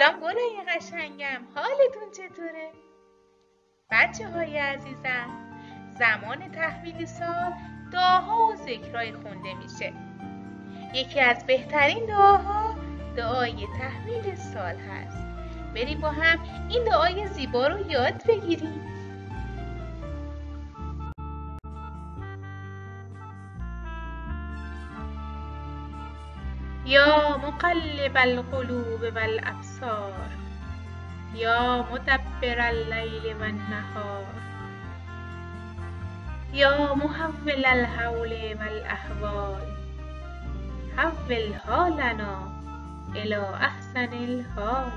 سلام گلای قشنگم، حالتون چطوره؟ بچه های عزیزم، زمان تحویل سال دعاها و ذکرای خونده میشه. یکی از بهترین دعاها دعای تحویل سال هست. بریم با هم این دعای زیبا رو یاد بگیریم. یا مقلب القلوب والابصار یا مدبر اللیل والنهار یا محول الحول والاحوال حول حالنا الی احسن الحال.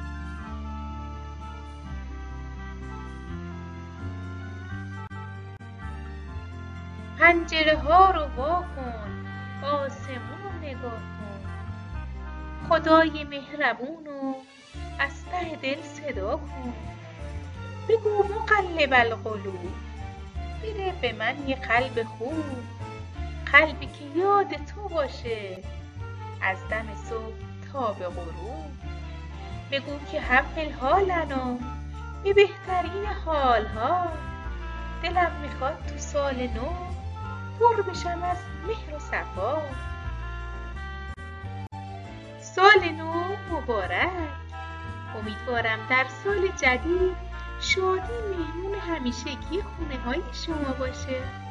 پنجره ها رو وا کن، آسمون رو نگاه کن، خدای مهربون رو از ته دل صدا کن. بگو مقلب القلوب، میره به من یه قلب خوب، قلبی که یاد تو باشه از دم صبح تا به غروب. بگو که حول حالنا، به بهترین حالها، دلم میخواد تو سال نو پر بشم از مهر و صفا. سال نو مبارک، امیدوارم در سال جدید شادی مهمون همیشگی خونه های شما باشه.